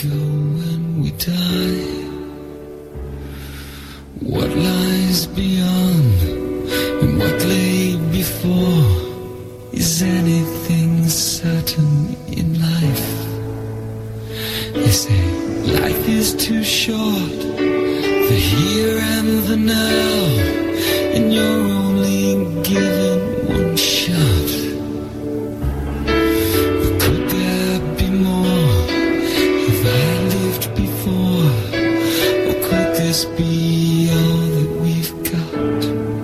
go when we die? What lies beyond and what lay before? Is anything certain in life? They say life is too short, the here and the now, and you're only given one shot. But could there be more? Have I lived before? Or could this be all that we've got?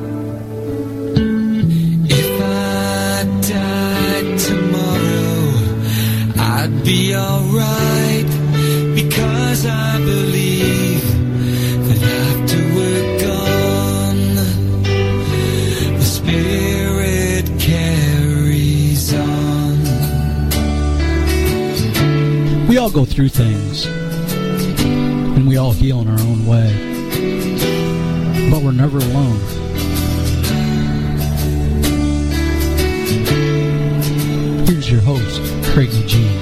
If I died tomorrow, I'd be alright, because I believe that after we're gone, the spirit carries on. We all go through things, and we all heal in our own way, but we're never alone. Here's your host, Craig Eugene.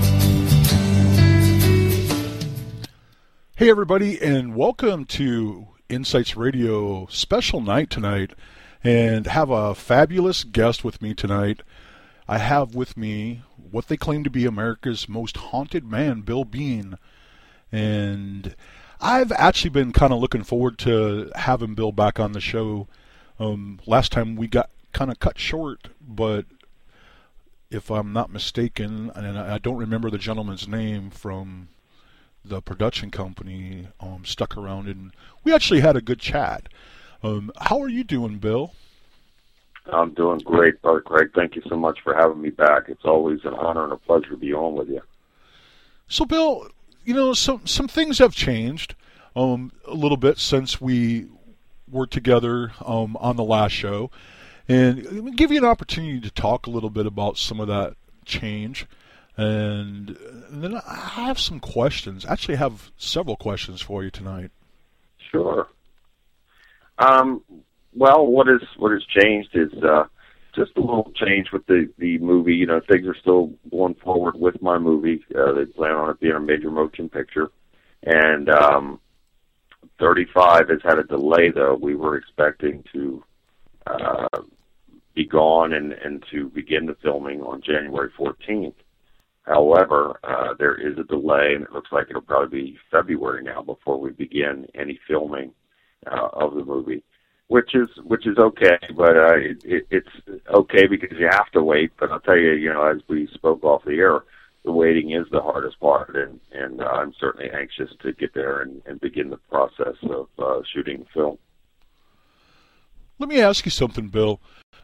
Hey everybody, and welcome to Insights Radio special night tonight, and have a fabulous guest with me tonight. I have with me what they claim to be America's most haunted man, Bill Bean, and I've actually been kind of looking forward to having Bill back on the show. Last time we got kind of cut short, but if I'm not mistaken, and I don't remember the gentleman's name from the production company, stuck around, and we actually had a good chat. How are you doing, Bill? I'm doing great, Brother Craig. Thank you so much for having me back. It's always an honor and a pleasure to be on with you. So, Bill, you know, some things have changed a little bit since we were together on the last show, and let me give you an opportunity to talk a little bit about some of that change. And then I have some questions. Actually, I have several questions for you tonight. Sure. Well, what has changed is just a little change with the movie. You know, things are still going forward with my movie. They plan on it being a major motion picture. And 35 has had a delay, though. We were expecting to be gone and to begin the filming on January 14th. However, there is a delay, and it looks like it'll probably be February now before we begin any filming of the movie, which is okay. But it's okay because you have to wait. But I'll tell you, you know, as we spoke off the air, the waiting is the hardest part, and I'm certainly anxious to get there and begin the process of shooting the film. Let me ask you something, Bill.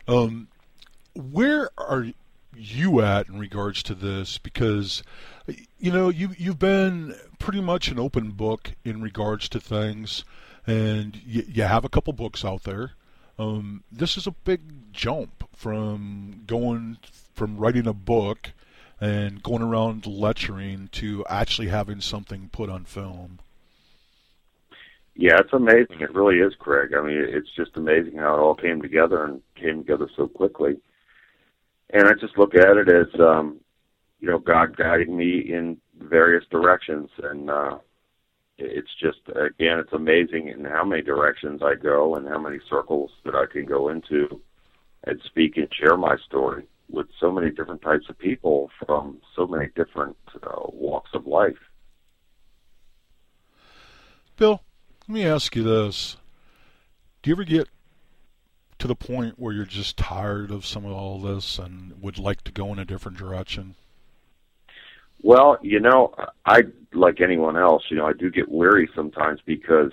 Where are you at in regards to this? Because, you know, you've been pretty much an open book in regards to things, and you have a couple books out there. This is a big jump from writing a book and going around lecturing to actually having something put on film. Yeah, it's amazing. It really is, Craig. I mean, it's just amazing how it all came together and came together so quickly. And I just look at it as, you know, God guiding me in various directions. And it's just, again, it's amazing in how many directions I go and how many circles that I can go into and speak and share my story with so many different types of people from so many different walks of life. Bill, let me ask you this. Do you ever get to the point where you're just tired of some of all this and would like to go in a different direction? Well, you know, I, like anyone else, you know, I do get weary sometimes because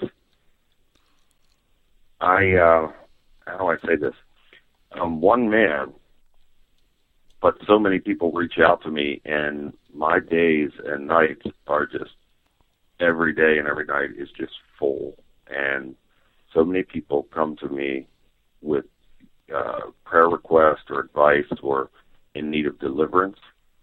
how do I say this? I'm one man, but so many people reach out to me, and my days and nights are just, every day and every night is just full. And so many people come to me with prayer requests or advice or in need of deliverance.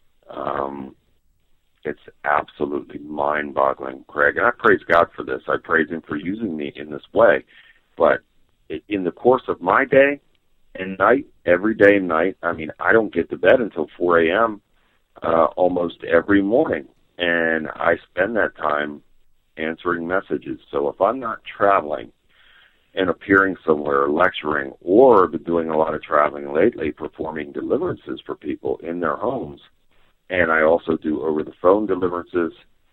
It's absolutely mind-boggling, Craig. And I praise God for this. I praise Him for using me in this way. But in the course of my day and night, every day and night, I mean, I don't get to bed until 4 a.m. Almost every morning. and I spend that time answering messages. So if I'm not traveling and appearing somewhere, lecturing, or been doing a lot of traveling lately, performing deliverances for people in their homes, and I also do over-the-phone deliverances,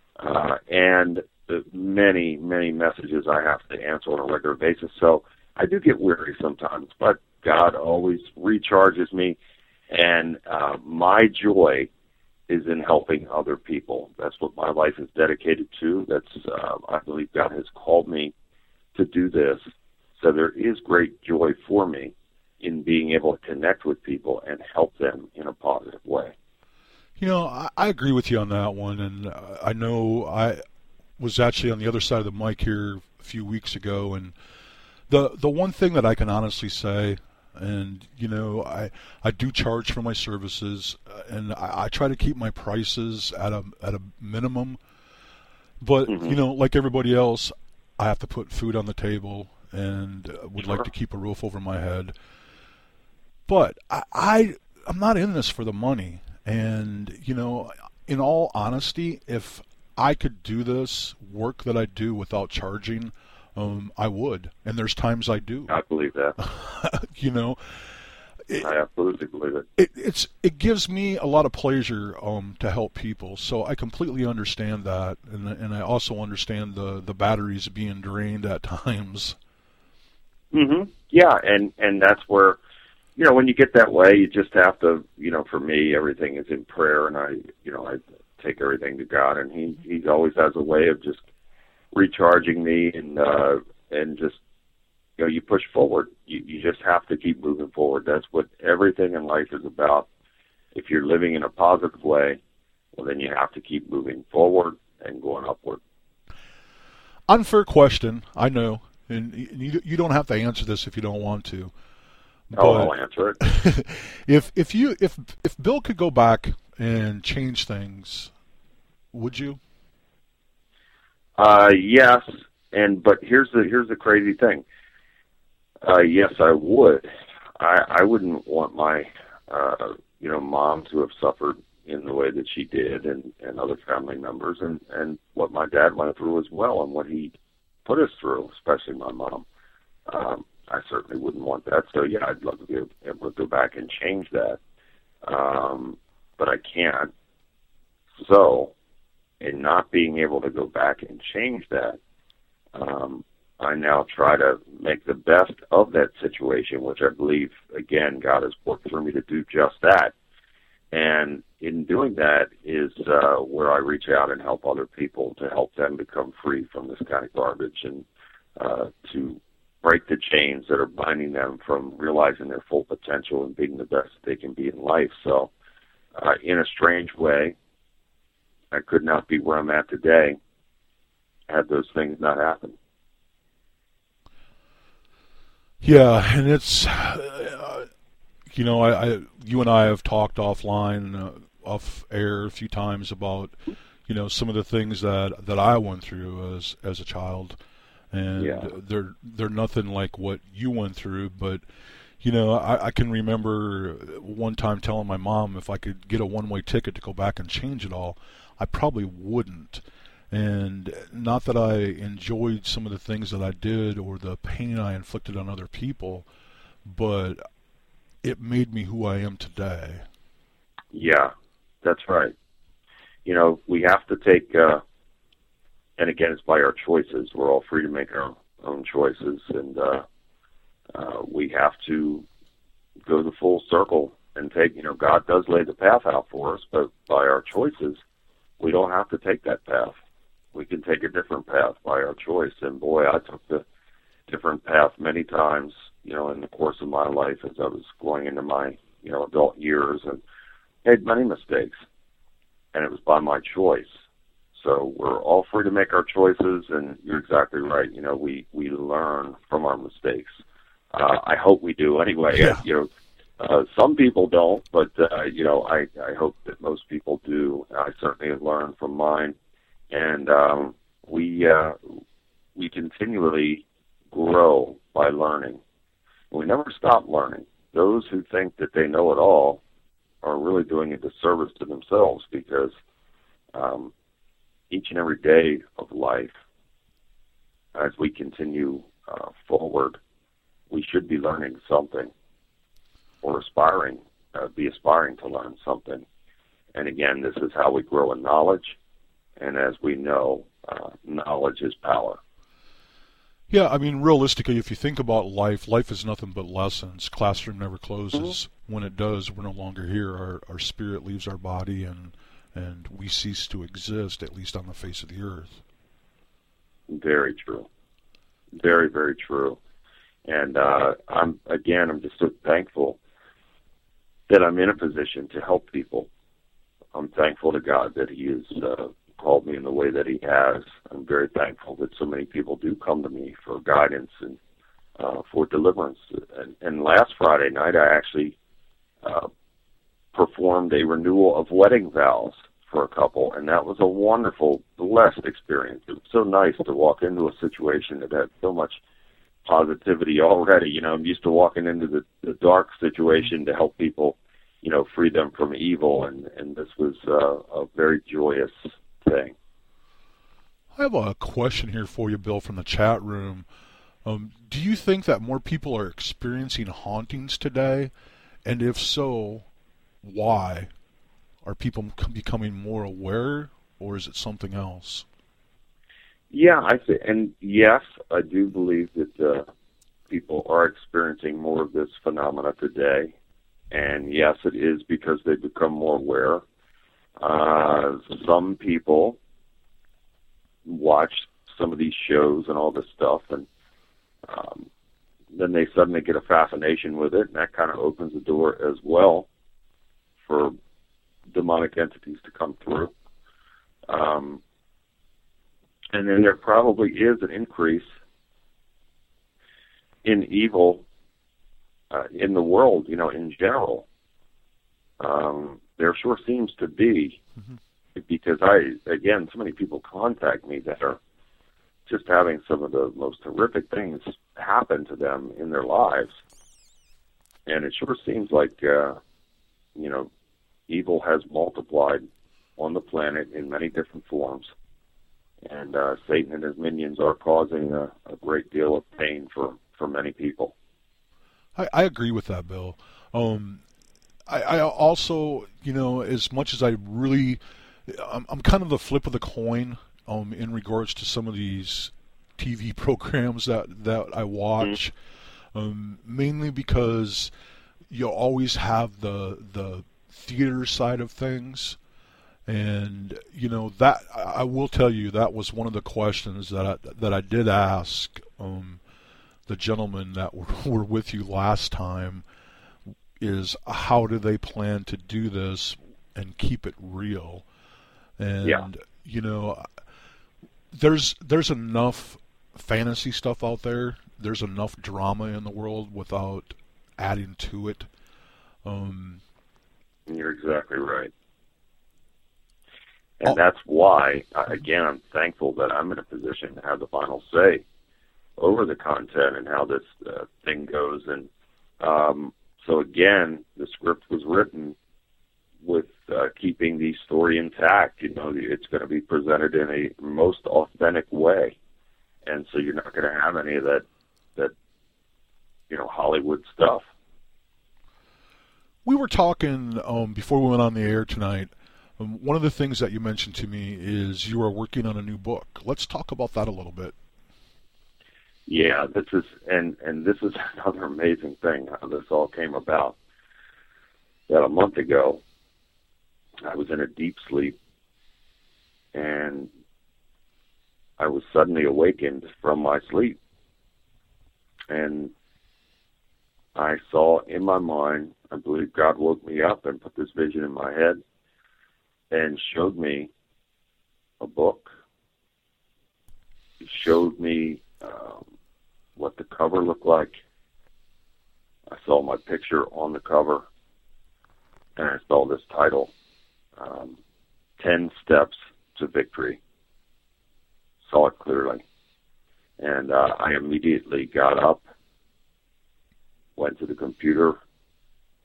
and the many, many messages I have to answer on a regular basis. So I do get weary sometimes, but God always recharges me, and my joy is in helping other people. That's what my life is dedicated to. That's I believe God has called me to do this. So there is great joy for me in being able to connect with people and help them in a positive way. You know, I agree with you on that one, and I know I was actually on the other side of the mic here a few weeks ago, and the one thing that I can honestly say, and you know, I do charge for my services, and I try to keep my prices at a minimum, but you know, like everybody else, I have to put food on the table and would like to keep a roof over my head. But I'm not in this for the money. And, you know, in all honesty, if I could do this work that I do without charging, I would. And there's times I do. I believe that. You know, I absolutely believe it. It gives me a lot of pleasure to help people. So I completely understand that. And I also understand the batteries being drained at times. Mm-hmm. Yeah, and that's where, you know, when you get that way, you just have to, you know, for me, everything is in prayer, and I take everything to God, and He always has a way of just recharging me, and just, you know, you push forward. You just have to keep moving forward. That's what everything in life is about. If you're living in a positive way, well, then you have to keep moving forward and going upward. Unfair question, I know. And you don't have to answer this if you don't want to. I'll answer it. If Bill could go back and change things, would you? Yes, but here's the crazy thing. Yes, I would. I wouldn't want my mom to have suffered in the way that she did, and other family members, and what my dad went through as well, and what he put us through, especially my mom. I certainly wouldn't want that. So yeah, I'd love to be able to go back and change that. But I can't. So in not being able to go back and change that, I now try to make the best of that situation, which I believe, again, God has worked through me to do just that. And in doing that is where I reach out and help other people to help them become free from this kind of garbage, and to break the chains that are binding them from realizing their full potential and being the best they can be in life. So in a strange way, I could not be where I'm at today had those things not happened. Yeah, and it's, you know, you and I have talked offline, off air a few times about, you know, some of the things that I went through as a child, and yeah. they're nothing like what you went through. But you know, I can remember one time telling my mom if I could get a one-way ticket to go back and change it all, I probably wouldn't. And not that I enjoyed some of the things that I did or the pain I inflicted on other people, but it made me who I am today. Yeah, that's right. You know, we have to take, and again, it's by our choices. We're all free to make our own choices, and we have to go the full circle and take, you know, God does lay the path out for us, but by our choices, we don't have to take that path. We can take a different path by our choice. And boy, I took the different path many times, you know, in the course of my life as I was going into my, you know, adult years, and made many mistakes. And it was by my choice. So we're all free to make our choices, and you're exactly right. You know, we learn from our mistakes. I hope we do anyway. Yeah. You know, some people don't, but, you know, I hope that most people do. I certainly have learned from mine. And we continually grow by learning. We never stop learning. Those who think that they know it all are really doing a disservice to themselves, because each and every day of life, as we continue forward, we should be learning something, or be aspiring to learn something. And again, this is how we grow in knowledge. And as we know, knowledge is power. Yeah, I mean, realistically, if you think about life is nothing but lessons. Classroom never closes. Mm-hmm. When it does, we're no longer here. Our spirit leaves our body, and we cease to exist, at least on the face of the earth. Very true. Very, very true. And I'm just so thankful that I'm in a position to help people. I'm thankful to God that He has called me in the way that He has. I'm very thankful that so many people do come to me for guidance and for deliverance. And last Friday night, I actually performed a renewal of wedding vows for a couple, and that was a wonderful, blessed experience. It was so nice to walk into a situation that had so much positivity already. You know, I'm used to walking into the dark situation to help people, you know, free them from evil, and this was a very joyous thing. I have a question here for you, Bill, from the chat room. Do you think that more people are experiencing hauntings today? And if so, why? Are people becoming more aware, or is it something else? Yeah, yes, I do believe that people are experiencing more of this phenomena today. And yes, it is because they've become more aware. Some people watch some of these shows and all this stuff, and then they suddenly get a fascination with it, and that kind of opens the door as well for demonic entities to come through. And then there probably is an increase in evil in the world, you know, in general. There sure seems to be, because so many people contact me that are just having some of the most horrific things happen to them in their lives. And it sure seems like, evil has multiplied on the planet in many different forms. And Satan and his minions are causing a great deal of pain for many people. I agree with that, Bill. I also, as much as I'm kind of the flip of the coin in regards to some of these TV programs that I watch, mainly because you always have the theater side of things. And that I will tell you, that was one of the questions that I did ask the gentlemen that were with you last time, is how do they plan to do this and keep it real? And there's enough fantasy stuff out there. There's enough drama in the world without adding to it. You're exactly right. And that's why, again, I'm thankful that I'm in a position to have the final say over the content and how this thing goes. And so, again, the script was written with keeping the story intact. It's going to be presented in a most authentic way. And so you're not going to have any of that Hollywood stuff. We were talking before we went on the air tonight. One of the things that you mentioned to me is you are working on a new book. Let's talk about that a little bit. Yeah, this is another amazing thing, how this all came about. About a month ago, I was in a deep sleep, and I was suddenly awakened from my sleep. And I saw in my mind, I believe God woke me up and put this vision in my head and showed me a book. He showed me what the cover looked like. I saw my picture on the cover, and I saw this title, 10 Steps to Victory. Saw it clearly. And I immediately got up, went to the computer,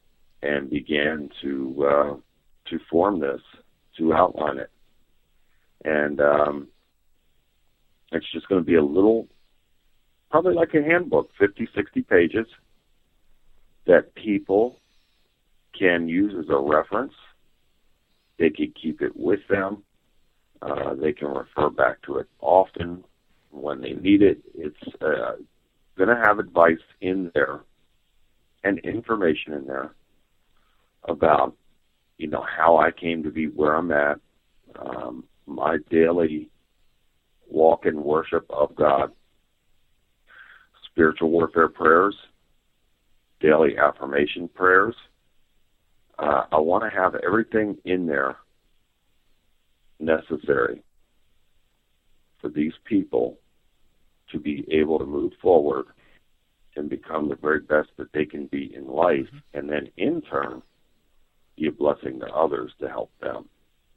and began to form this, to outline it. And it's just going to be a little, probably like a handbook, 50, 60 pages that people can use as a reference. They can keep it with them. They can refer back to it often when they need it. It's going to have advice in there and information in there about, how I came to be where I'm at, my daily walk in worship of God, spiritual warfare prayers, daily affirmation prayers. I want to have everything in there necessary for these people to be able to move forward and become the very best that they can be in life, and then in turn be a blessing to others to help them.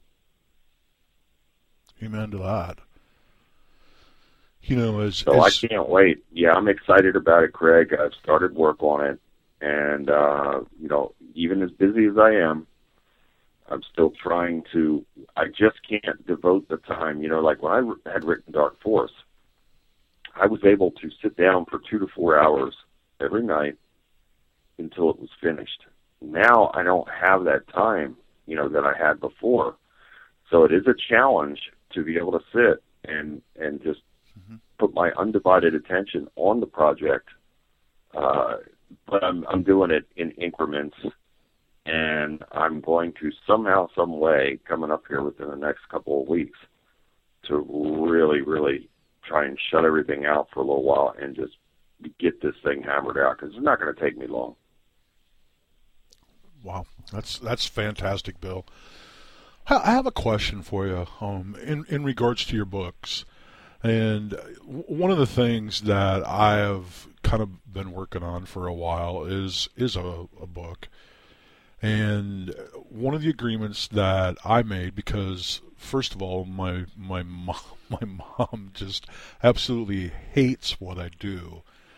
Amen to that. I can't wait. Yeah, I'm excited about it, Craig. I've started work on it, and even as busy as I am, I'm still trying to. I just can't devote the time. Like when I had written Dark Force, I was able to sit down for 2 to 4 hours every night until it was finished. Now I don't have that time, that I had before. So it is a challenge to be able to sit and just put my undivided attention on the project. But I'm doing it in increments, and I'm going to somehow, some way, coming up here within the next couple of weeks, to really, really try and shut everything out for a little while and just get this thing hammered out, because it's not going to take me long. Wow, that's fantastic, Bill. I have a question for you in regards to your books. And one of the things that I have kind of been working on for a while is a book. And one of the agreements that I made, because first of all, my mom just absolutely hates what I do.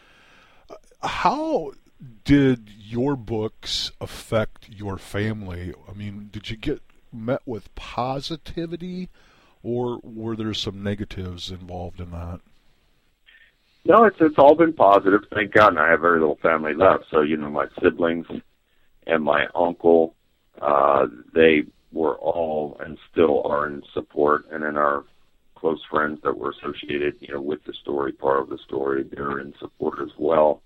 How did your books affect your family? I mean, did you get met with positivity, or were there some negatives involved in that? No, it's all been positive, thank God, and I have very little family left. So, my siblings and my uncle, they were all and still are in support, and then our close friends that were associated, with the story, part of the story, they're in support as well.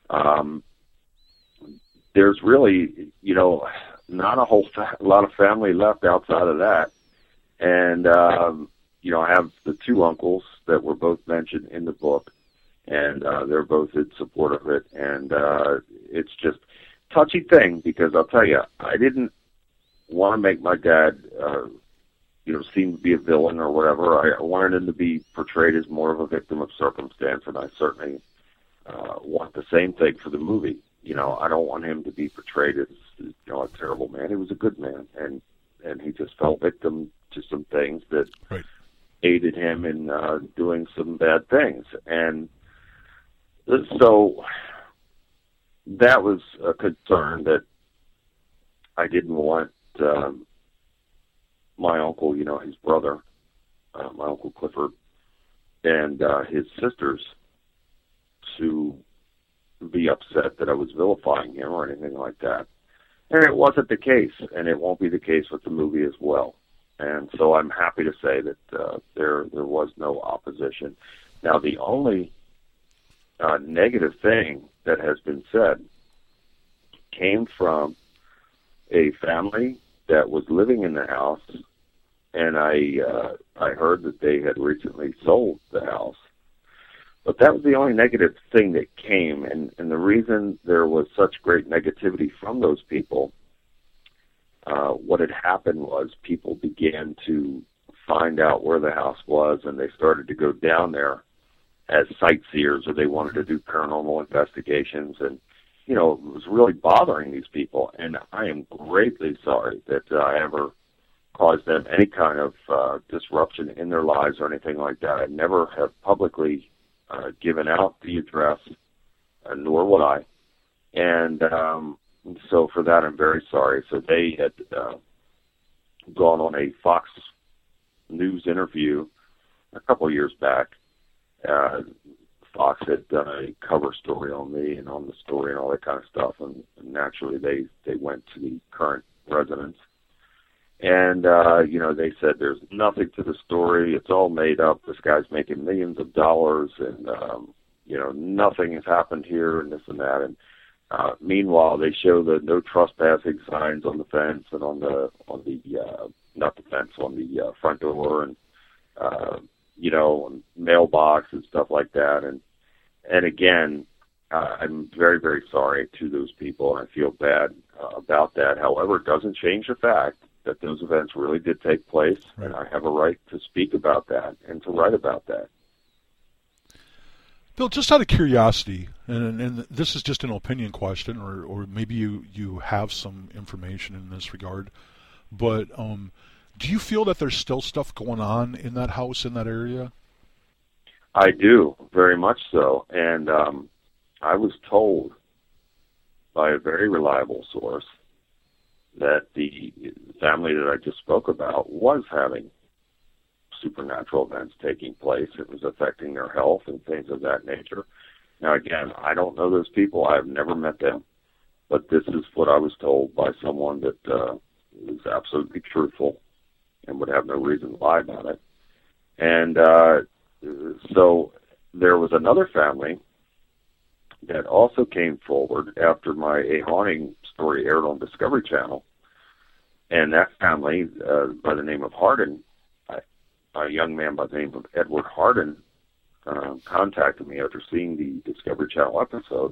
There's really, not a lot of family left outside of that. And, I have the 2 uncles that were both mentioned in the book, and they're both in support of it. And it's just a touchy thing, because I'll tell you, I didn't want to make my dad, seem to be a villain or whatever. I wanted him to be portrayed as more of a victim of circumstance, and I certainly want the same thing for the movie. I don't want him to be portrayed as, a terrible man. He was a good man, and he just fell victim to some things that aided him in doing some bad things. And so that was a concern that I didn't want my uncle, his brother, my Uncle Clifford, and his sisters to be upset that I was vilifying him or anything like that. And it wasn't the case, and it won't be the case with the movie as well. And so I'm happy to say that there was no opposition. Now, the only negative thing that has been said came from a family that was living in the house, and I heard that they had recently sold the house. But that was the only negative thing that came, and the reason there was such great negativity from those people, what had happened was people began to find out where the house was, and they started to go down there as sightseers, or they wanted to do paranormal investigations, and, it was really bothering these people, and I am greatly sorry that I ever caused them any kind of disruption in their lives or anything like that. I never have publicly given out the address, nor would I. And so for that, I'm very sorry. So they had gone on a Fox news interview a couple of years back. Fox had done a cover story on me and on the story and all that kind of stuff, and naturally they went to the current residents. And, they said there's nothing to the story. It's all made up. This guy's making millions of dollars, and, nothing has happened here and this and that. And meanwhile, they show the no trespassing signs on the fence and on the front door and, mailbox and stuff like that. And again, I'm very, very sorry to those people, and I feel bad about that. However, it doesn't change the fact that those events really did take place, right. And I have a right to speak about that and to write about that. Bill, just out of curiosity, and this is just an opinion question, or maybe you have some information in this regard, but do you feel that there's still stuff going on in that house, in that area? I do, very much so. And I was told by a very reliable source that the family that I just spoke about was having supernatural events taking place. It was affecting their health and things of that nature. Now, again, I don't know those people. I've never met them. But this is what I was told by someone that is absolutely truthful and would have no reason to lie about it. And so there was another family that also came forward after my A Haunting story aired on Discovery Channel. And that family, by the name of Hardin, a young man by the name of Edward Hardin, contacted me after seeing the Discovery Channel episode.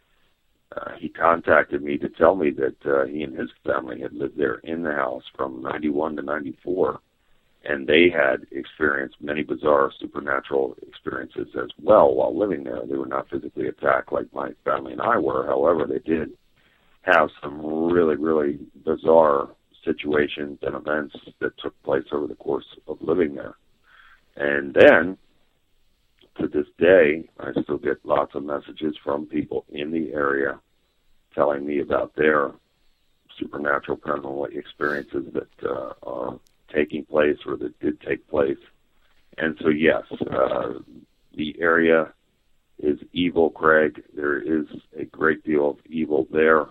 He contacted me to tell me that he and his family had lived there in the house from 91 to 94, and they had experienced many bizarre supernatural experiences as well while living there. They were not physically attacked like my family and I were. However, they did have some really, really bizarre situations and events that took place over the course of living there. And then, to this day, I still get lots of messages from people in the area telling me about their supernatural paranormal experiences that are taking place or that did take place. And so, yes, the area is evil, Craig. There is a great deal of evil there.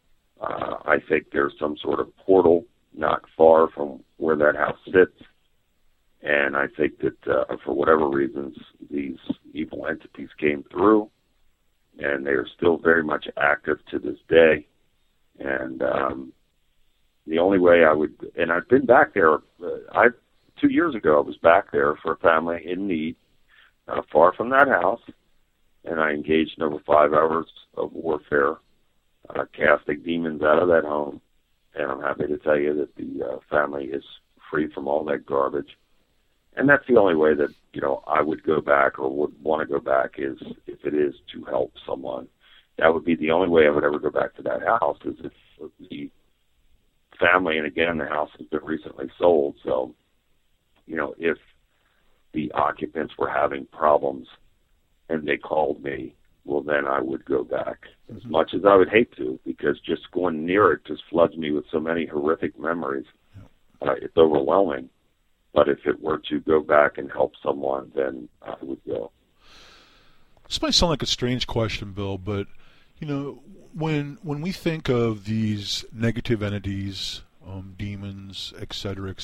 I think there's some sort of portal not far from where that house sits. And I think that for whatever reasons, these evil entities came through, and they are still very much active to this day. And the only way I would, and I've been back there, 2 years ago I was back there for a family in need, far from that house, and I engaged in over 5 hours of warfare, casting demons out of that home. And I'm happy to tell you that the family is free from all that garbage. And that's the only way that, I would go back or would want to go back, is if it is to help someone. That would be the only way I would ever go back to that house, is if the family, and again, the house has been recently sold, so, if the occupants were having problems and they called me, well, then I would go back, as much as I would hate to, because just going near it just floods me with so many horrific memories. It's overwhelming. But if it were to go back and help someone, then I would go. This might sound like a strange question, Bill, but, when we think of these negative entities, demons, etc.,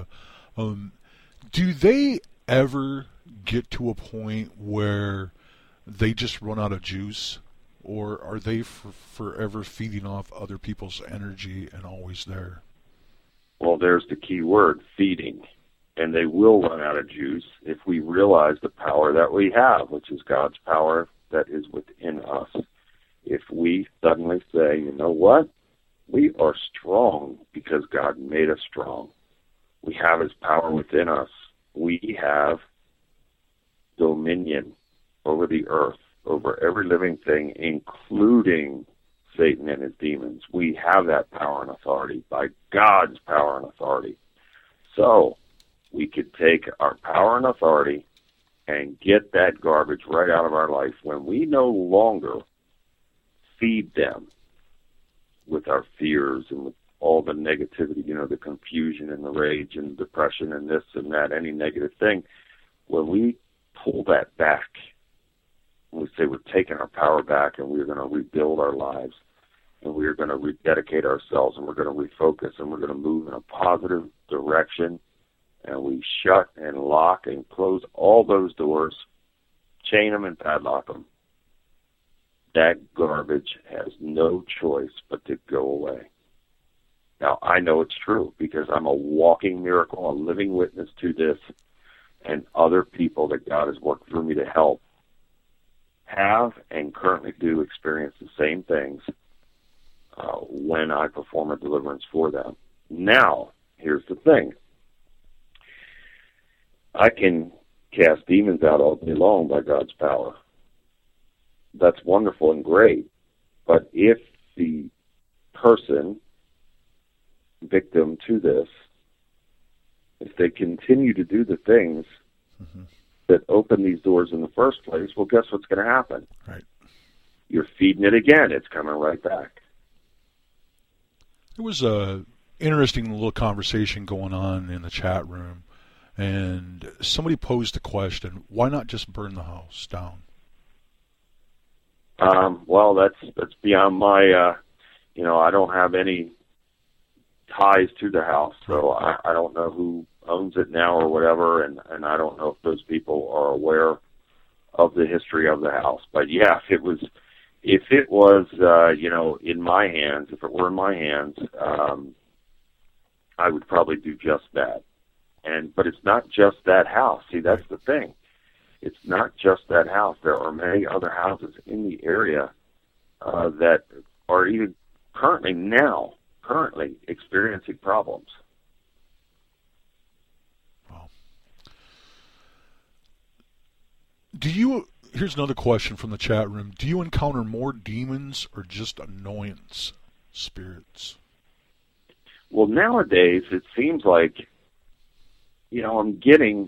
do they ever get to a point where they just run out of juice, or are they forever feeding off other people's energy and always there? Well, there's the key word, feeding. And they will run out of juice if we realize the power that we have, which is God's power that is within us. If we suddenly say, you know what? We are strong because God made us strong. We have His power within us. We have dominion over the earth, over every living thing, including Satan and his demons. We have that power and authority by God's power and authority. So we could take our power and authority and get that garbage right out of our life when we no longer feed them with our fears and with all the negativity, the confusion and the rage and depression and this and that, any negative thing, when we pull that back, we say we're taking our power back and we're going to rebuild our lives and we're going to rededicate ourselves and we're going to refocus and we're going to move in a positive direction, and we shut and lock and close all those doors, chain them and padlock them, that garbage has no choice but to go away. Now, I know it's true because I'm a walking miracle, a living witness to this, and other people that God has worked through me to help have and currently do experience the same things when I perform a deliverance for them. Now, here's the thing. I can cast demons out all day long by God's power. That's wonderful and great. But if the person, victim to this, if they continue to do the things that open these doors in the first place, well, guess what's going to happen? Right. You're feeding it again. It's coming right back. There was a interesting little conversation going on in the chat room, and somebody posed the question, why not just burn the house down? Well, that's beyond my, I don't have any ties to the house, so I don't know who owns it now or whatever, and I don't know if those people are aware of the history of the house. But yeah, if it was, in my hands, if it were in my hands, I would probably do just that. But it's not just that house. See, that's the thing. It's not just that house. There are many other houses in the area that are even currently experiencing problems. Wow. Here's another question from the chat room. Do you encounter more demons or just annoyance spirits? Well, nowadays it seems like, I'm getting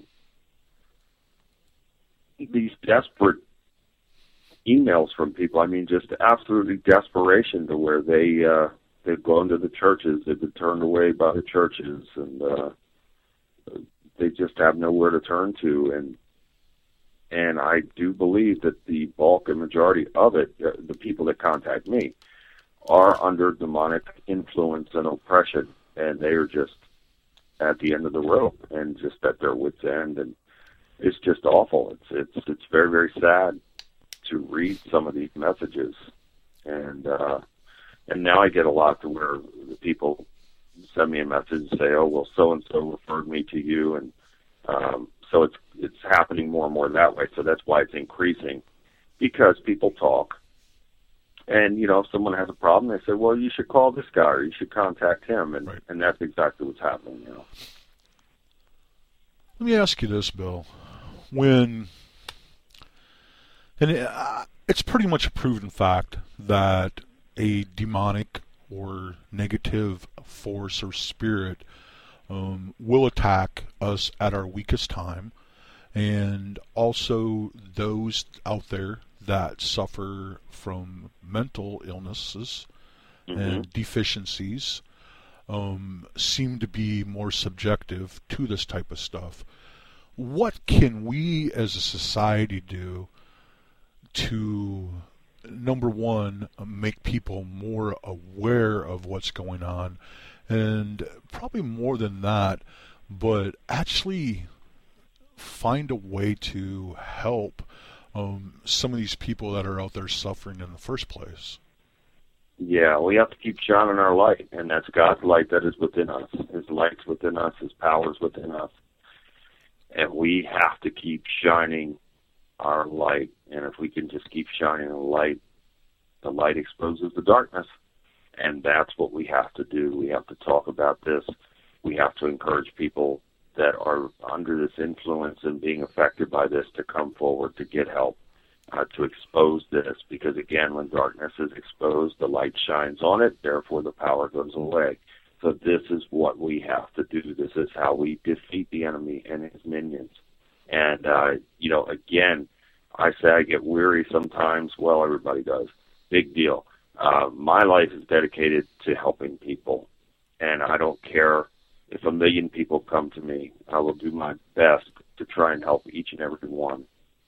these desperate emails from people. I mean, just absolutely desperation to where they've gone to the churches, they've been turned away by the churches, and they just have nowhere to turn to. And I do believe that the bulk and majority of it, the people that contact me, are under demonic influence and oppression, and they are just at the end of the rope and just at their wits' end, and it's just awful. It's very, very sad to read some of these messages, and now I get a lot to where the people send me a message and say, "Oh, well, so and so referred me to you," and so it's happening more and more that way. So that's why it's increasing, because people talk. And, if someone has a problem, they say, well, you should call this guy or you should contact him. And, right. And that's exactly what's happening, Let me ask you this, Bill. It's pretty much a proven fact that a demonic or negative force or spirit will attack us at our weakest time, and also those out there that suffer from mental illnesses and deficiencies seem to be more subjective to this type of stuff. What can we as a society do to, number one, make people more aware of what's going on, and probably more than that, but actually find a way to help some of these people that are out there suffering in the first place? Yeah, we have to keep shining our light, and that's God's light that is within us. His light's within us, His power's within us. And we have to keep shining our light. And if we can just keep shining the light exposes the darkness. And that's what we have to do. We have to talk about this. We have to encourage people that are under this influence and being affected by this to come forward to get help, to expose this. Because, again, when darkness is exposed, the light shines on it, therefore the power goes away. So this is what we have to do. This is how we defeat the enemy and his minions. And, again, I say I get weary sometimes. Well, everybody does. Big deal. My life is dedicated to helping people. And I don't care if 1 million people come to me. I will do my best to try and help each and every one.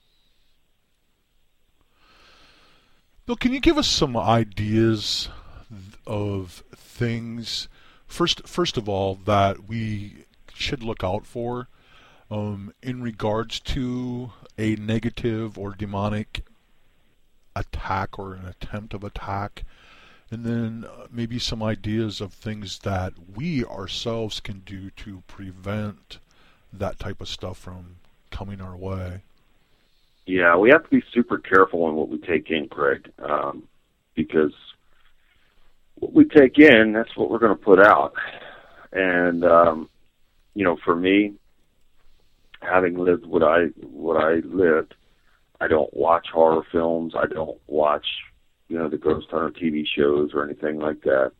Bill, can you give us some ideas of things, first of all, that we should look out for in regards to a negative or demonic attack or an attempt of attack, and then maybe some ideas of things that we ourselves can do to prevent that type of stuff from coming our way? Yeah, we have to be super careful on what we take in, Craig, because what we take in, that's what we're going to put out. And, for me, having lived what I lived, I don't watch horror films. I don't watch, the Ghost Hunter TV shows or anything like that.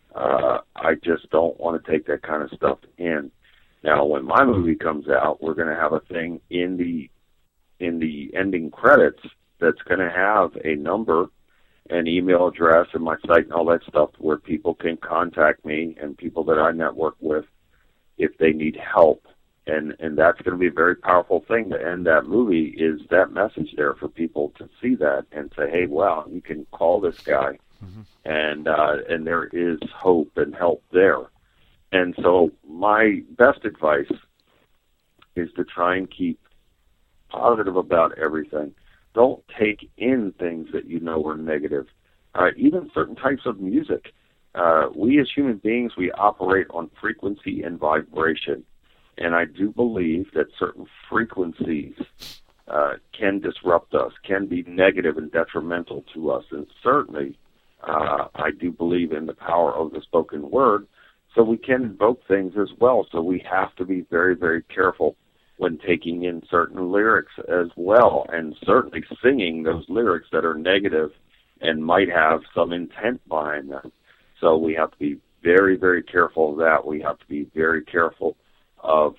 I just don't want to take that kind of stuff in. Now, when my movie comes out, we're going to have a thing in the ending credits that's going to have a number, an email address, and my site and all that stuff where people can contact me and people that I network with if they need help. And that's going to be a very powerful thing to end that movie, is that message there for people to see that and say, hey, wow, you can call this guy, and there is hope and help there. And so my best advice is to try and keep positive about everything. Don't take in things that you know are negative. Even certain types of music. We as human beings, we operate on frequency and vibration. And I do believe that certain frequencies can disrupt us, can be negative and detrimental to us. And certainly, I do believe in the power of the spoken word. So we can invoke things as well. So we have to be very, very careful when taking in certain lyrics as well, and certainly singing those lyrics that are negative and might have some intent behind them. So we have to be very, very careful of that. We have to be very careful of,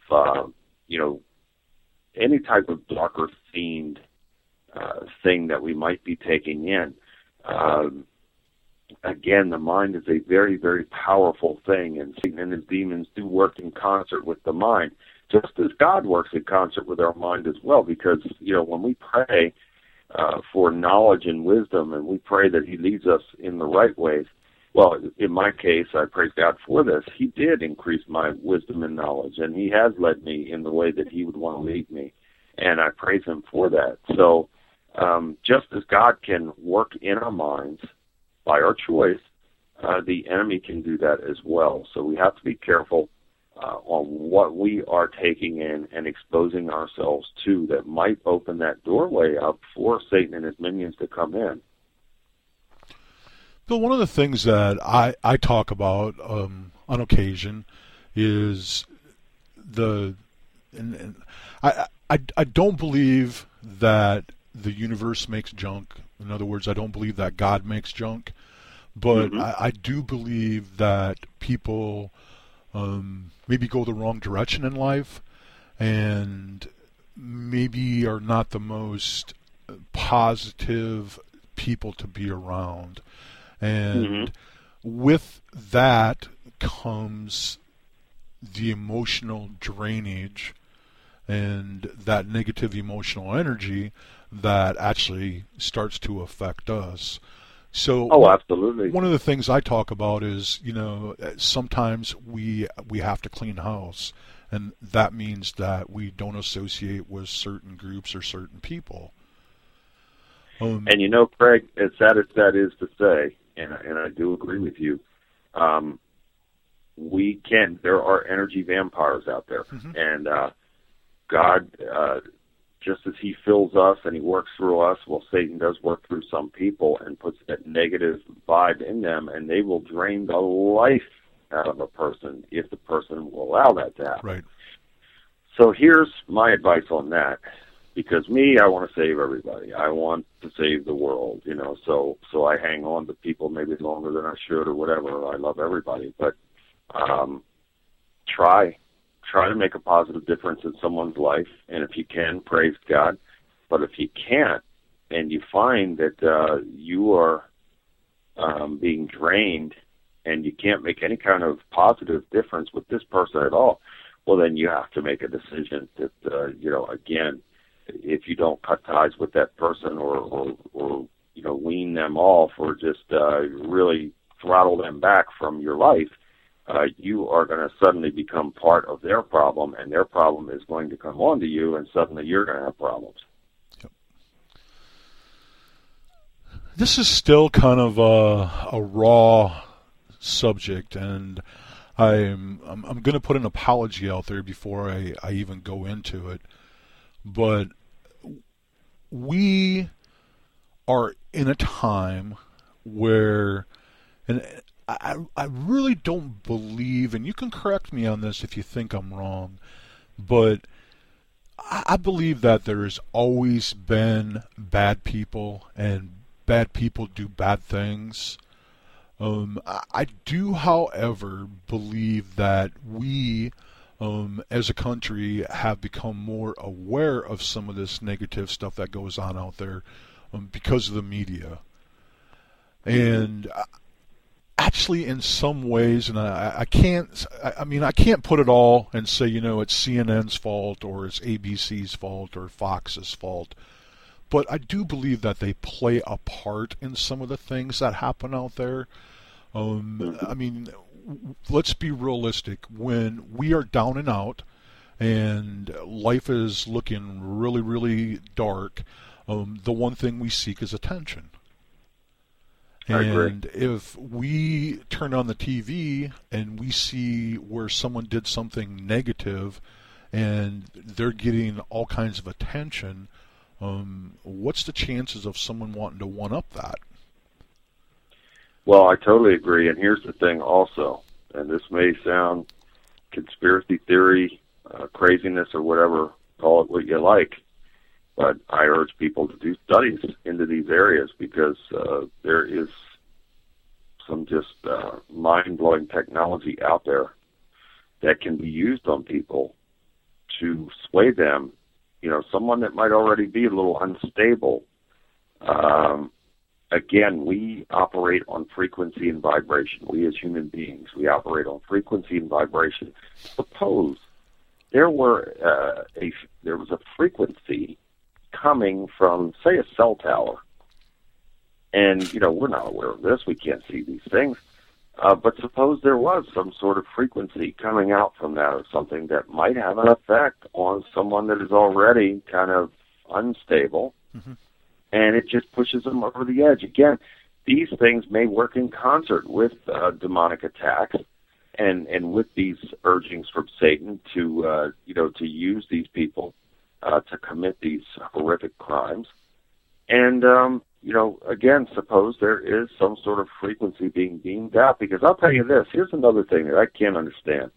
any type of darker themed thing that we might be taking in. Again, the mind is a very, very powerful thing, and Satan and his demons do work in concert with the mind, just as God works in concert with our mind as well, because, when we pray for knowledge and wisdom, and we pray that he leads us in the right ways, well, in my case, I praise God for this. He did increase my wisdom and knowledge, and he has led me in the way that he would want to lead me, and I praise him for that. So just as God can work in our minds by our choice, the enemy can do that as well. So we have to be careful on what we are taking in and exposing ourselves to that might open that doorway up for Satan and his minions to come in. Bill, one of the things that I talk about on occasion is I don't believe that the universe makes junk. In other words, I don't believe that God makes junk, but I do believe that people maybe go the wrong direction in life and maybe are not the most positive people to be around. And with that comes the emotional drainage and that negative emotional energy that actually starts to affect us. So, absolutely. One of the things I talk about is, sometimes we have to clean house, and that means that we don't associate with certain groups or certain people. And Craig, as sad as that is to say, and I do agree with you, there are energy vampires out there, and God, just as he fills us and he works through us, well, Satan does work through some people and puts that negative vibe in them, and they will drain the life out of a person if the person will allow that to happen. Right. So here's my advice on that. Because I want to save everybody. I want to save the world, so I hang on to people maybe longer than I should or whatever. I love everybody, but try to make a positive difference in someone's life, and if you can, praise God. But if you can't, and you find that you are being drained and you can't make any kind of positive difference with this person at all, well, then you have to make a decision that, again, if you don't cut ties with that person or wean them off or just really throttle them back from your life, you are going to suddenly become part of their problem, and their problem is going to come onto you, and suddenly you're going to have problems. Yep. This is still kind of a raw subject, and I'm going to put an apology out there before I even go into it, but we are in a time where, and I really don't believe, and you can correct me on this if you think I'm wrong, but I believe that there has always been bad people, and bad people do bad things. I do, however, believe that we, as a country, have become more aware of some of this negative stuff that goes on out there because of the media. And actually, in some ways, and I can't put it all and say, it's CNN's fault or it's ABC's fault or Fox's fault. But I do believe that they play a part in some of the things that happen out there. Let's be realistic. When we are down and out and life is looking really, really dark, the one thing we seek is attention. And if we turn on the TV and we see where someone did something negative and they're getting all kinds of attention, what's the chances of someone wanting to one-up that? Well, I totally agree. And here's the thing also, and this may sound conspiracy theory, craziness, or whatever, call it what you like, but I urge people to do studies into these areas because there is some just mind-blowing technology out there that can be used on people to sway them. Someone that might already be a little unstable. Again, we operate on frequency and vibration. We as human beings, we operate on frequency and vibration. Suppose there was a frequency coming from, say, a cell tower. And, we're not aware of this. We can't see these things. But suppose there was some sort of frequency coming out from that or something that might have an effect on someone that is already kind of unstable, and it just pushes them over the edge. Again, these things may work in concert with demonic attacks and with these urgings from Satan to use these people to commit these horrific crimes. And, again, suppose there is some sort of frequency being beamed out, because I'll tell you this, here's another thing that I can't understand.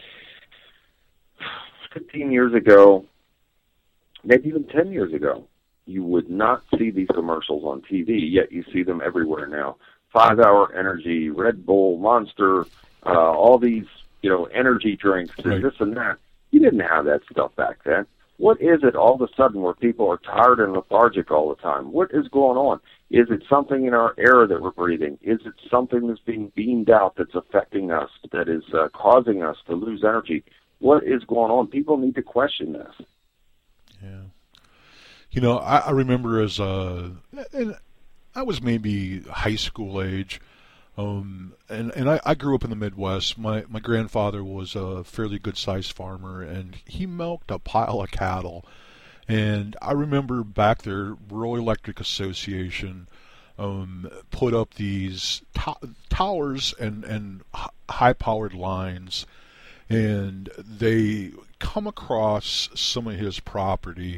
15 years ago, maybe even 10 years ago, you would not see these commercials on TV, yet you see them everywhere now. 5 Hour Energy, Red Bull, Monster, all these, energy drinks, and this and that. You didn't have that stuff back then. What is it all of a sudden where people are tired and lethargic all the time? What is going on? Is it something in our air that we're breathing? Is it something that's being beamed out that's affecting us, that is causing us to lose energy? What is going on? People need to question this. Yeah. I remember and I was maybe high school age, and I grew up in the Midwest. My grandfather was a fairly good-sized farmer, and he milked a pile of cattle. And I remember back there, Rural Electric Association put up these towers and high-powered lines, and they come across some of his property.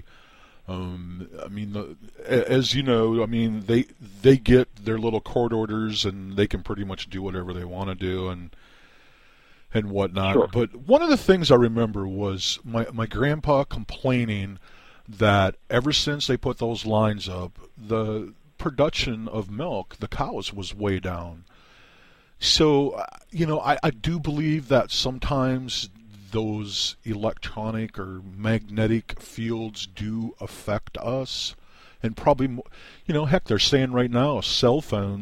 As you know, they get their little court orders and they can pretty much do whatever they want to do and whatnot. Sure. But one of the things I remember was my grandpa complaining that ever since they put those lines up, the production of milk, the cows, was way down. So, I do believe that sometimes those electronic or magnetic fields do affect us, and probably, heck, they're saying right now cell phones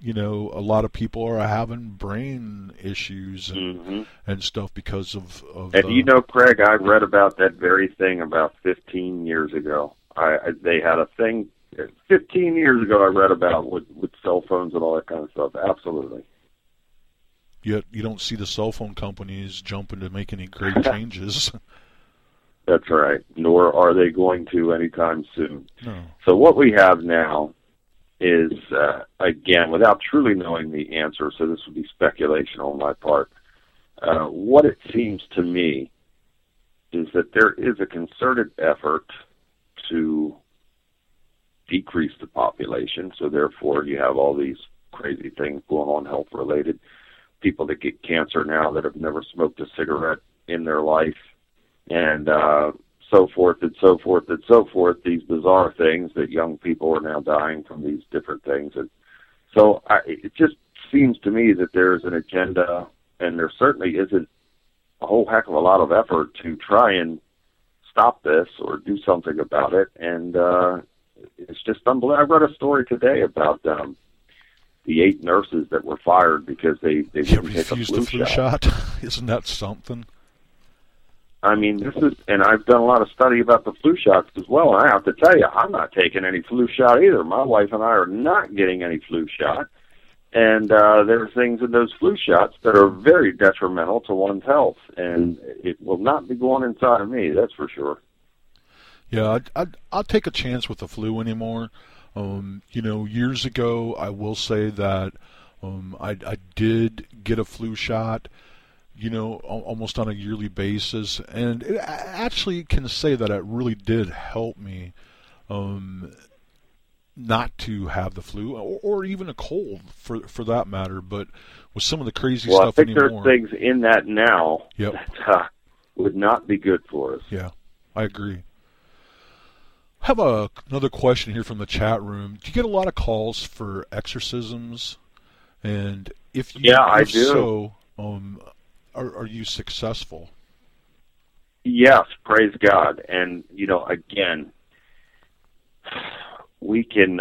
you know, a lot of people are having brain issues and, Mm-hmm. and stuff because of And you know, Craig, I read about that very thing about 15 years ago. They had a thing 15 years ago I read about with cell phones and all that kind of stuff. Absolutely. Yet you don't see the cell phone companies jumping to make any great changes. That's right. Nor are they going to anytime soon. No. So what we have now is, again, without truly knowing the answer, so this would be speculation on my part, what it seems to me is that there is a concerted effort to decrease the population, so therefore you have all these crazy things going on health-related, people that get cancer now that have never smoked a cigarette in their life, and so forth and so forth and so forth, these bizarre things that young people are now dying from these different things. And so it just seems to me that there's an agenda, and there certainly isn't a whole heck of a lot of effort to try and stop this or do something about it. And it's just unbelievable. I read a story today about the 8 nurses that were fired because they didn't take a refused the flu shot. Isn't that something? I mean, this is, and I've done a lot of study about the flu shots as well, and I have to tell you, I'm not taking any flu shot either. My wife and I are not getting any flu shot, and there are things in those flu shots that are very detrimental to one's health, and it will not be going inside of me, that's for sure. Yeah, I'll take a chance with the flu anymore. You know, years ago, I will say that I did get a flu shot, you know, almost on a yearly basis, and it actually can say that it really did help me not to have the flu or even a cold for that matter. But with some of the crazy stuff I think anymore, there's things in that now yep. that would not be good for us. Yeah, I agree. I have another question here from the chat room. Do you get a lot of calls for exorcisms? And if you, I if do. so, are you successful? Yes, praise God. And, you know, again, we can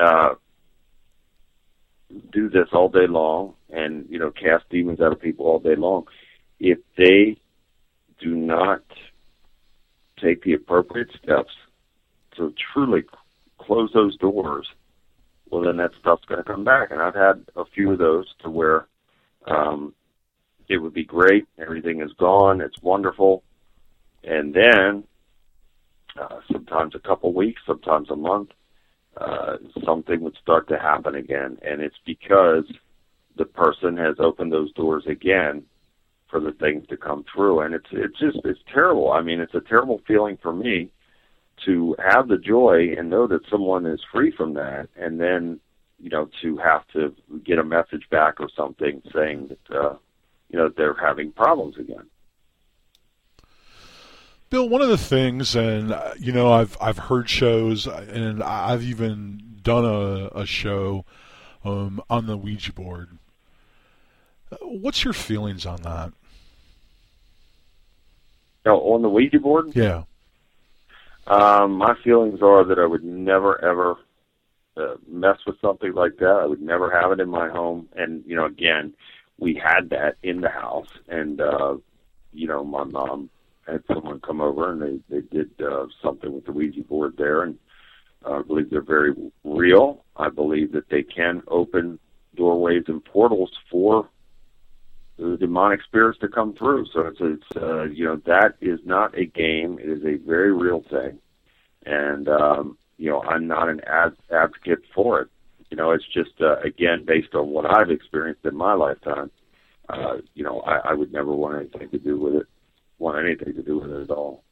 do this all day long and, you know, cast demons out of people all day long. If they do not take the appropriate steps to truly close those doors, well, then that stuff's going to come back. And I've had a few of those to where it would be great, everything is gone, it's wonderful, and then sometimes a couple weeks, sometimes a month, something would start to happen again, and it's because the person has opened those doors again for the things to come through, and it's terrible. I mean, it's a terrible feeling for me to have the joy and know that someone is free from that, and then, you know, to have to get a message back or something saying that, you know, they're having problems again. Bill, one of the things, and you know, I've heard shows, and I've even done a show on the Ouija board. What's your feelings on that? Now, on the Ouija board? Yeah. My feelings are that I would never, ever mess with something like that. I would never have it in my home. And, you know, again, we had that in the house. And, you know, my mom had someone come over, and they did something with the Ouija board there. And I believe they're very real. I believe that they can open doorways and portals for the demonic spirits to come through. So it's you know, that is not a game. It is a very real thing. And, you know, I'm not an advocate for it. You know, it's just, again, based on what I've experienced in my lifetime, you know, I would never want anything to do with it at all.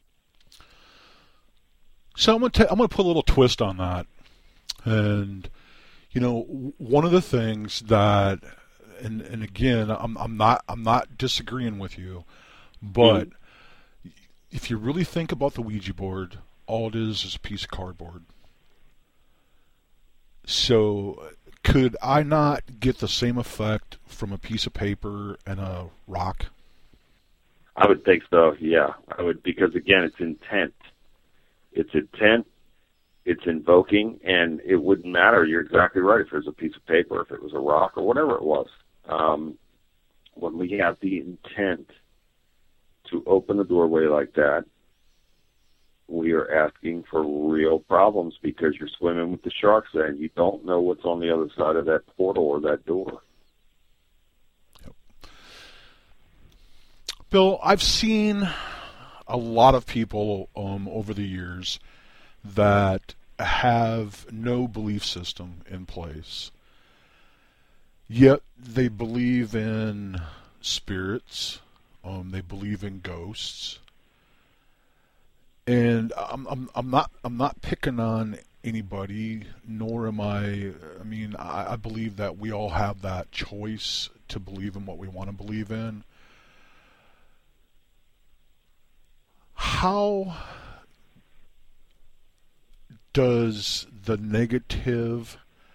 So I'm gonna put a little twist on that. And, you know, one of the things that, and again, I'm not disagreeing with you, but if you really think about the Ouija board, all it is a piece of cardboard. So could I not get the same effect from a piece of paper and a rock? I would think so, yeah. I would, because again, it's intent. It's intent. it's invoking, and it wouldn't matter. You're exactly right. If it was a piece of paper, if it was a rock, or whatever it was. When we have the intent to open the doorway like that, we are asking for real problems, because you're swimming with the sharks then. You don't know what's on the other side of that portal or that door. Yep. Bill, I've seen a lot of people over the years that have no belief system in place, yet they believe in spirits, they believe in ghosts. And I'm not picking on anybody, nor am I. I mean, I believe that we all have that choice to believe in what we want to believe in. How does the negative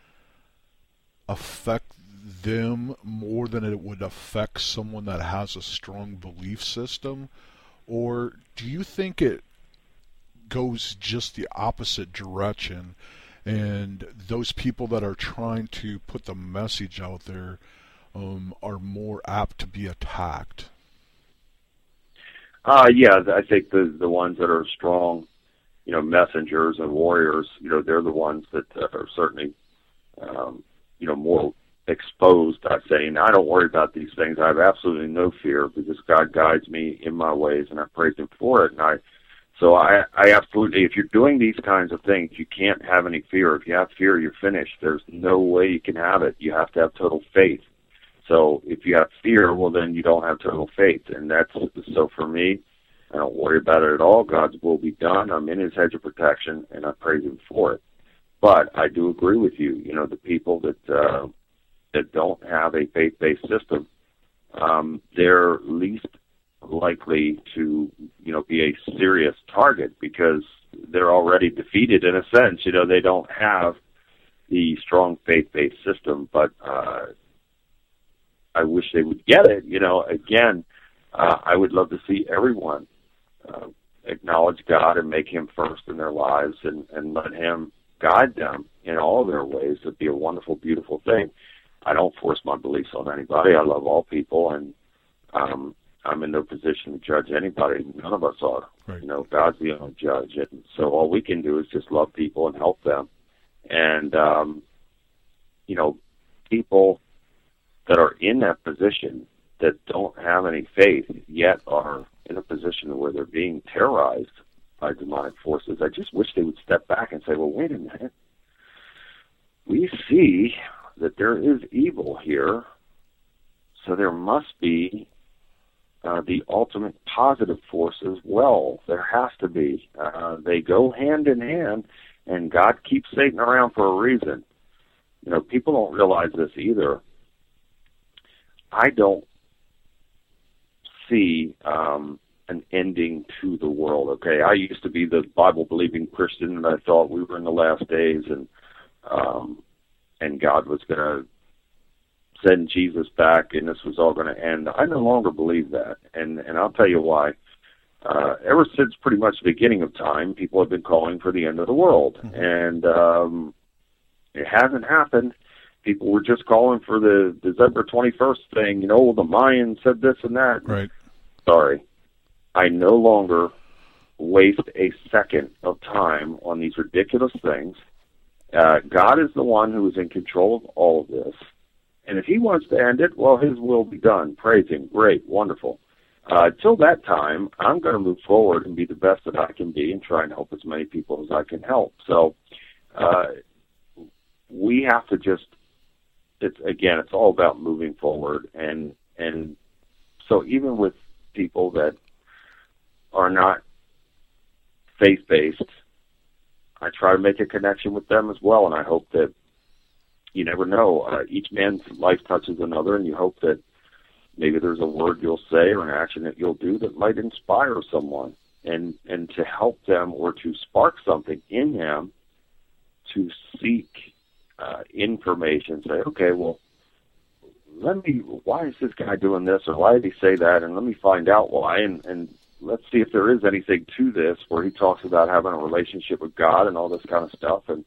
affect them more than it would affect someone that has a strong belief system? Or do you think it goes just the opposite direction, and those people that are trying to put the message out there are more apt to be attacked? Yeah, I think the ones that are strong, messengers and warriors, they're the ones that are certainly, more exposed, I'd say. And I don't worry about these things. I have absolutely no fear, because God guides me in my ways, and I praise Him for it. And So I absolutely, if you're doing these kinds of things, you can't have any fear. If you have fear, you're finished. There's no way you can have it. You have to have total faith. So if you have fear, well, then you don't have total faith. And so for me, I don't worry about it at all. God's will be done. I'm in His hedge of protection, and I praise Him for it. But I do agree with you. The people that don't have a faith-based system, they're least likely to be a serious target, because they're already defeated in a sense. They don't have the strong faith-based system, but I wish they would get it. Again, I would love to see everyone acknowledge God and make Him first in their lives, and let Him guide them in all of their ways. It'd be a wonderful, beautiful thing. I don't force my beliefs on anybody. I love all people, and I'm in no position to judge anybody. None of us are. Right. God's the only judge. And so all we can do is just love people and help them. And, people that are in that position that don't have any faith yet are in a position where they're being terrorized by demonic forces, I just wish they would step back and say, well, wait a minute. We see that there is evil here, so there must be the ultimate positive force as well. There has to be. They go hand in hand, and God keeps Satan around for a reason. People don't realize this either. I don't see an ending to the world, okay? I used to be the Bible-believing Christian, and I thought we were in the last days, and God was going to send Jesus back, and this was all going to end. I no longer believe that, and I'll tell you why. Ever since pretty much the beginning of time, people have been calling for the end of the world, and it hasn't happened. People were just calling for the December 21st thing, the Mayans said this and that. Right. Sorry. I no longer waste a second of time on these ridiculous things. God is the one who is in control of all of this. And if He wants to end it, well, His will be done. Praise Him. Great. Wonderful. Till that time, I'm going to move forward and be the best that I can be and try and help as many people as I can help. So we have to just, it's all about moving forward. And so even with people that are not faith-based, I try to make a connection with them as well, and I hope that, you never know, each man's life touches another, and you hope that maybe there's a word you'll say or an action that you'll do that might inspire someone and to help them or to spark something in them to seek information, say, okay, well, why is this guy doing this, or why did he say that, and let me find out why, and let's see if there is anything to this, where he talks about having a relationship with God and all this kind of stuff. And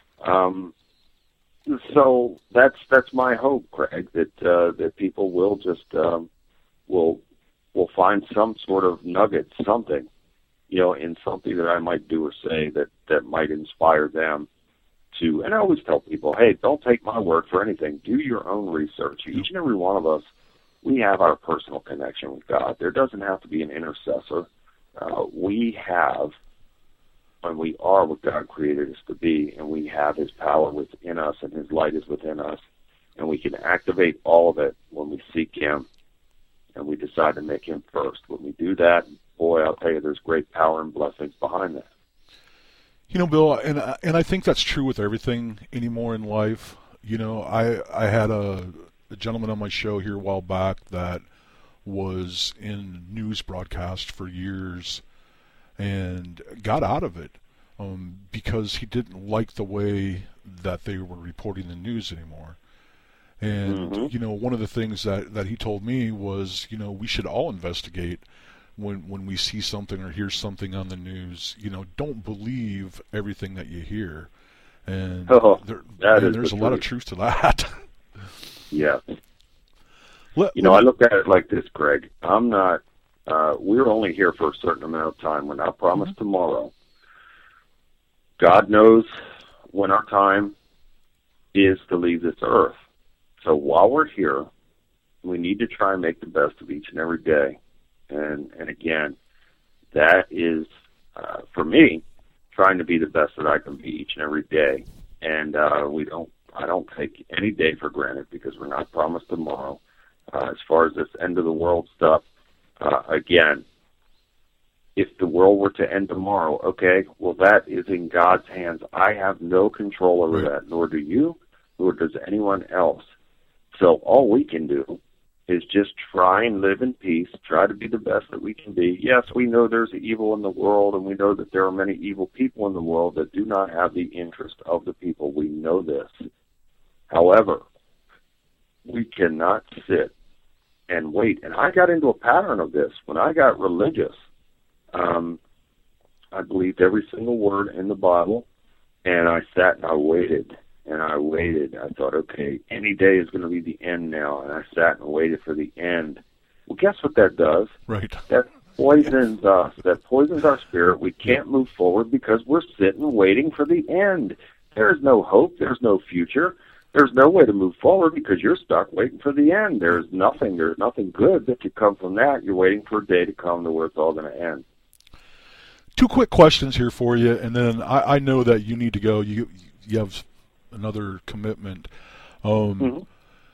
so that's my hope, Craig, that people will just will find some sort of nugget, something, in something that I might do or say that might inspire them to. And I always tell people, hey, don't take my word for anything. Do your own research. Each and every one of us, we have our personal connection with God. There doesn't have to be an intercessor. We have, when we are what God created us to be, and we have His power within us, and His light is within us, and we can activate all of it when we seek Him, and we decide to make Him first. When we do that, boy, I'll tell you, there's great power and blessings behind that. Bill, and I think that's true with everything anymore in life. I had a gentleman on my show here a while back that was in news broadcast for years and got out of it because he didn't like the way that they were reporting the news anymore. And, one of the things that he told me was, we should all investigate when we see something or hear something on the news. Don't believe everything that you hear. And there's a lot of truth to that. Yeah. I look at it like this, Greg. I'm not, we're only here for a certain amount of time. We're not promised tomorrow. God knows when our time is to leave this earth. So while we're here, we need to try and make the best of each and every day. And again, that is, for me, trying to be the best that I can be each and every day. And I don't take any day for granted, because we're not promised tomorrow. As far as this end of the world stuff, again, if the world were to end tomorrow, okay, well, that is in God's hands. I have no control over that, nor do you, nor does anyone else. So all we can do is just try and live in peace, try to be the best that we can be. Yes, we know there's evil in the world, and we know that there are many evil people in the world that do not have the interest of the people. We know this. However, we cannot sit and wait. And I got into a pattern of this. When I got religious, I believed every single word in the Bible, and I sat and I waited. And I waited. I thought, okay, any day is going to be the end now. And I sat and waited for the end. Well, guess what that does? Right. That poisons us. That poisons our spirit. We can't move forward because we're sitting waiting for the end. There's no hope. There's no future. There's no way to move forward because you're stuck waiting for the end. There's nothing good that could come from that. You're waiting for a day to come to where it's all going to end. Two quick questions here for you, and then I know that you need to go. You have another commitment. When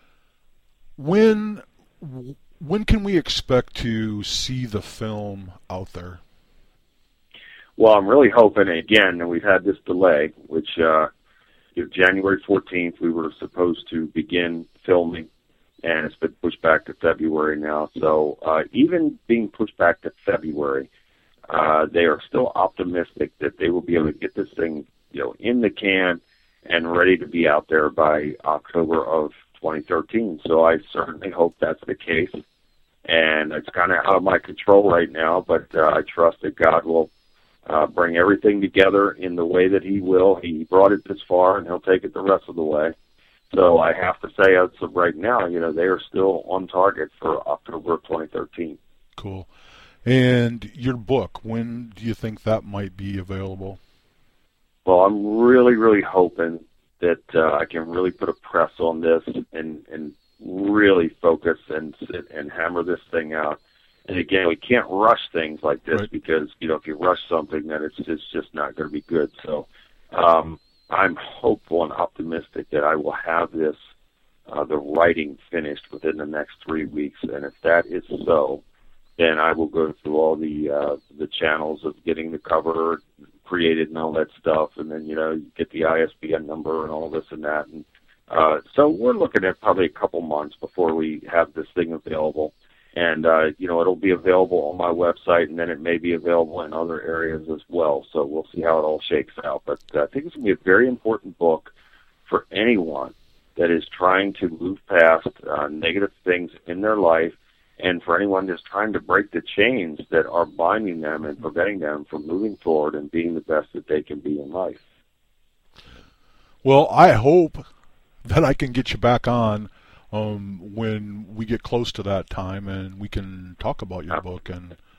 can we expect to see the film out there? Well, I'm really hoping, again, and we've had this delay, which January 14th we were supposed to begin filming, and it's been pushed back to February now. So even being pushed back to February, they are still optimistic that they will be able to get this thing, in the can and ready to be out there by October of 2013. So I certainly hope that's the case. And it's kind of out of my control right now, but I trust that God will bring everything together in the way that He will. He brought it this far, and He'll take it the rest of the way. So I have to say, as of right now, they are still on target for October of 2013. Cool. And your book, when do you think that might be available? Well, I'm really, really hoping that I can really put a press on this and really focus and sit and hammer this thing out. And again, we can't rush things like this, right, because, if you rush something, then it's just not going to be good. So I'm hopeful and optimistic that I will have this, the writing finished within the next 3 weeks. And if that is so, then I will go through all the channels of getting the cover created and all that stuff, and then you get the ISBN number and all this and that, and so we're looking at probably a couple months before we have this thing available, and it'll be available on my website, and then it may be available in other areas as well. So we'll see how it all shakes out. But I think it's going to be a very important book for anyone that is trying to move past negative things in their life and for anyone that's trying to break the chains that are binding them and preventing them from moving forward and being the best that they can be in life. Well, I hope that I can get you back on when we get close to that time, and we can talk about your book.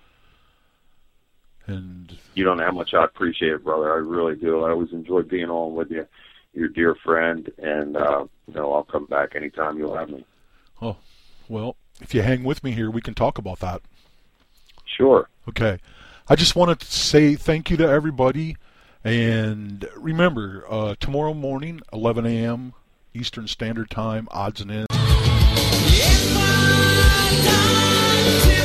And you don't know how much I appreciate it, brother. I really do. I always enjoy being on with you. You're a dear friend, and I'll come back anytime you'll have me. Oh, well, if you hang with me here, we can talk about that. Sure. Okay. I just wanted to say thank you to everybody. And remember, tomorrow morning, 11 a.m. Eastern Standard Time, odds and ends.